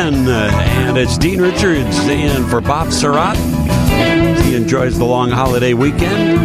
weekend, and it's Dean Richards in for Bob Surratt. He enjoys the long holiday weekend.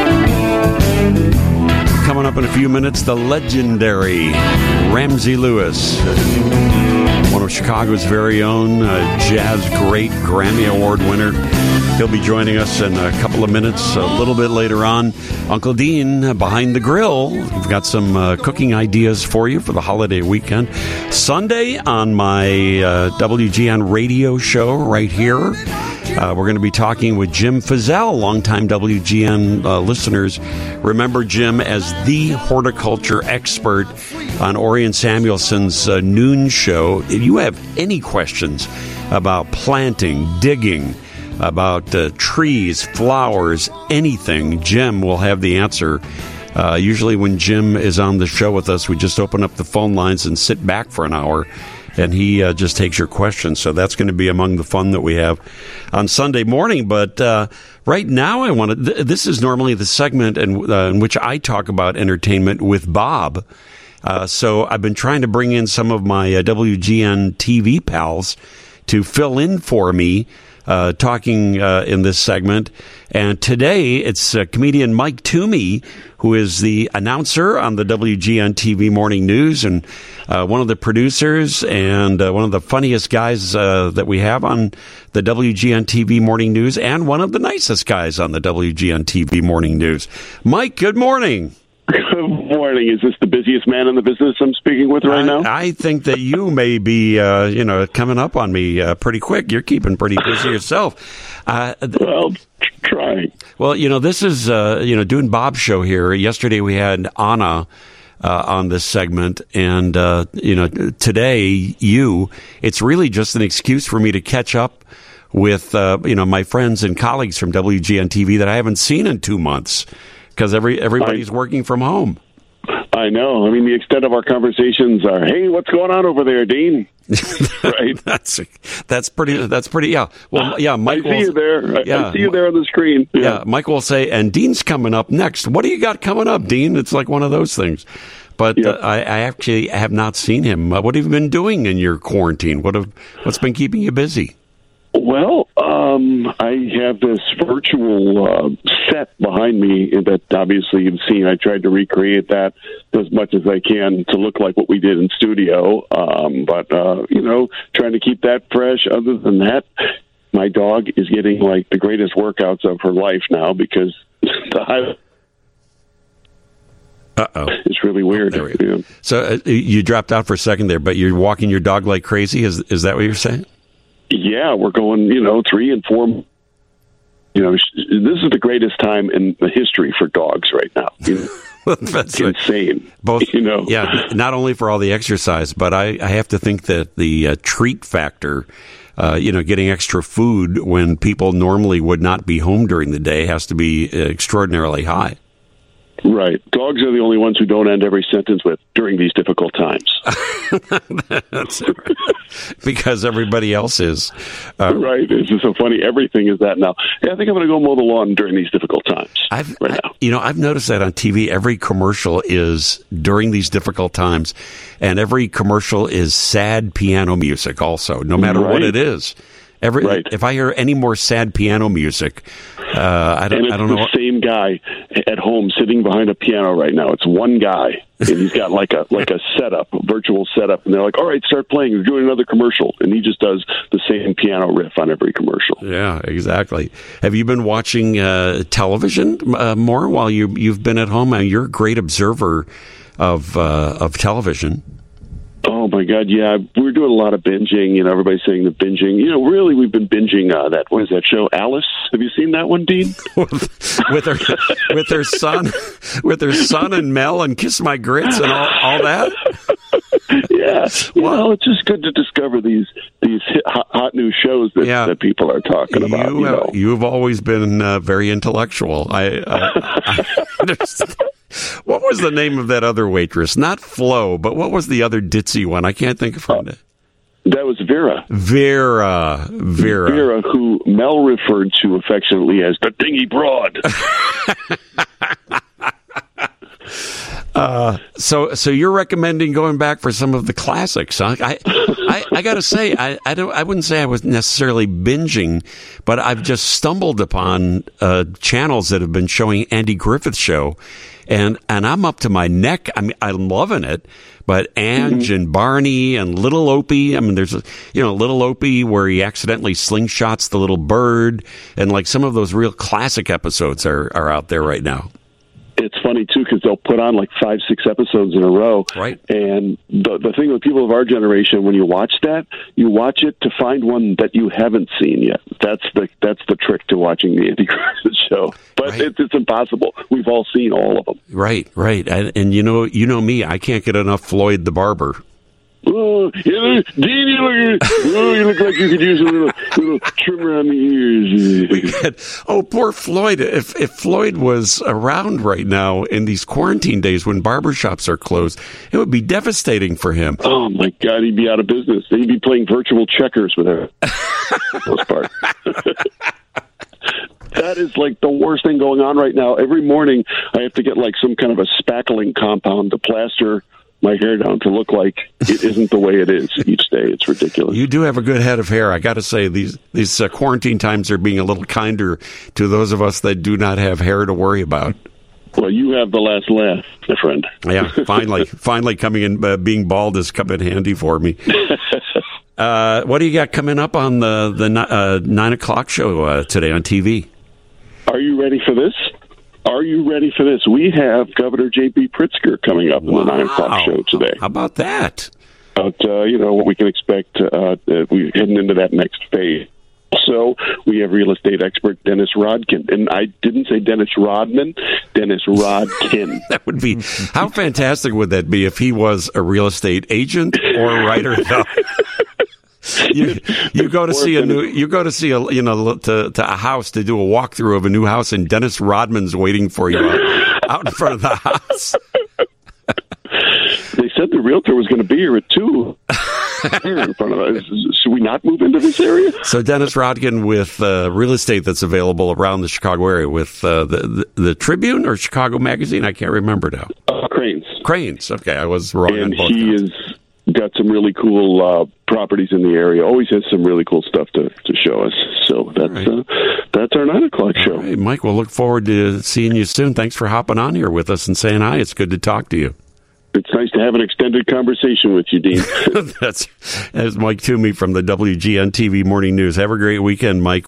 Coming up in a few minutes, the legendary Ramsey Lewis, one of Chicago's very own jazz great Grammy Award winner. He'll be joining us in a couple of minutes, a little bit later on. Uncle Dean, behind the grill. We've got some cooking ideas for you for the holiday weekend. Sunday on my WGN radio show right here, we're going to be talking with Jim Fizzell. Longtime WGN listeners remember Jim as the horticulture expert on Orion Samuelson's noon show. If you have any questions about planting, digging, about trees, flowers, anything, Jim will have the answer. Usually when Jim is on the show with us, we just open up the phone lines and sit back for an hour, and he just takes your questions. So that's going to be among the fun that we have on Sunday morning. But right now, this is normally the segment in which I talk about entertainment with Bob. So I've been trying to bring in some of my WGN TV pals to fill in for me, talking in this segment. And today it's comedian Mike Toomey, who is the announcer on the WGN TV Morning News and one of the producers and one of the funniest guys that we have on the WGN TV Morning News, and one of the nicest guys on the WGN TV Morning News. Mike, good morning. Good morning. Is this the busiest man in the business I'm speaking with right now? I think that you may be, coming up on me pretty quick. You're keeping pretty busy yourself. Well, trying. Well, this is, doing Bob's show here. Yesterday we had Anna on this segment, and, today it's really just an excuse for me to catch up with, my friends and colleagues from WGN TV that I haven't seen in 2 months. Because everybody's working from home. I know. I mean, the extent of our conversations are, "Hey, what's going on over there, Dean?" Right. that's pretty. Yeah. Well, yeah. Mike, I see you there. I see you there on the screen. Yeah. Mike will say, "And Dean's coming up next. What do you got coming up, Dean?" It's like one of those things. But I actually have not seen him. What have you been doing in your quarantine? What's been keeping you busy? Well, I have this virtual set behind me that obviously you've seen. I tried to recreate that as much as I can to look like what we did in studio. But trying to keep that fresh. Other than that, my dog is getting like the greatest workouts of her life now because it's really weird. Yeah. So you dropped out for a second there, but you're walking your dog like crazy. Is that what you're saying? Yeah, we're going, 3 and 4. This is the greatest time in the history for dogs right now. That's insane. Both, yeah, not only for all the exercise, but I have to think that the treat factor, getting extra food when people normally would not be home during the day has to be extraordinarily high. Right. Dogs are the only ones who don't end every sentence with "during these difficult times." That's it. Because everybody else is. Right. It's just so funny. Everything is that now. Yeah, I think I'm going to go mow the lawn during these difficult times. I've noticed that on TV, every commercial is during these difficult times, and every commercial is sad piano music also, no matter what it is. If I hear any more sad piano music, I don't know. It's the same guy at home sitting behind a piano right now. It's one guy, and he's got like a setup, a virtual setup, and they're like, "All right, start playing. We're doing another commercial," and he just does the same piano riff on every commercial. Yeah, exactly. Have you been watching television more while you've been at home? You're a great observer of television. Oh, my God, yeah. We're doing a lot of binging. Everybody's saying the binging. Really, we've been binging what is that show, Alice? Have you seen that one, Dean? with her son and Mel and Kiss My Grits and all that? Yeah. Well, it's just good to discover these hot new shows that people are talking about. You've always been very intellectual. I understand. What was the name of that other waitress? Not Flo, but what was the other ditzy one? I can't think of her name. That was Vera. Vera, who Mel referred to affectionately as the dingy broad. So you're recommending going back for some of the classics, huh? I got to say, I wouldn't say I was necessarily binging, but I've just stumbled upon channels that have been showing Andy Griffith's show, and I'm up to my neck. I mean, I'm loving it. But Ange and Barney and Little Opie, I mean, there's, Little Opie where he accidentally slingshots the little bird, and like some of those real classic episodes are out there right now. It's funny, too, because they'll put on like 5-6 episodes in a row. Right. And the thing with people of our generation, when you watch that, you watch it to find one that you haven't seen yet. That's the trick to watching the Andy Griffith show. But right. it's impossible. We've all seen all of them. Right. And you know me, I can't get enough Floyd the Barber. Oh, Dean, you look like you could use a little trim around the ears. Poor Floyd. If Floyd was around right now in these quarantine days when barbershops are closed, it would be devastating for him. Oh, my God, he'd be out of business. He'd be playing virtual checkers with her. For the most part. That is like the worst thing going on right now. Every morning I have to get like some kind of a spackling compound to plaster my hair down to look like it isn't the way it is each day. It's ridiculous. You do have a good head of hair. I got to say, these quarantine times are being a little kinder to those of us that do not have hair to worry about. Well, you have the last laugh, my friend. Yeah, finally coming in, being bald has come in handy for me. What do you got coming up on the 9 o'clock show today on TV? Are you ready for this? We have Governor J.B. Pritzker coming up in the 9 o'clock show today. How about that? About, what we can expect. We're heading into that next phase. So we have real estate expert Dennis Rodkin. And I didn't say Dennis Rodman, Dennis Rodkin. That would be, how fantastic would that be if he was a real estate agent or a writer? You go to see a house to do a walkthrough of a new house, and Dennis Rodman's waiting for you out in front of the house. They said the realtor was going to be here at 2. In front of us. Should we not move into this area? So Dennis Rodkin with real estate that's available around the Chicago area with the Tribune or Chicago Magazine. I can't remember now. Cranes. Okay, I was wrong. And he has got some really cool properties in the area. Always has some really cool stuff to show us. So that's our 9 o'clock show. Right, Mike, we'll look forward to seeing you soon. Thanks for hopping on here with us and saying hi. It's good to talk to you. It's nice to have an extended conversation with you, Dean. That's Mike Toomey from the WGN TV Morning News. Have a great weekend, Mike.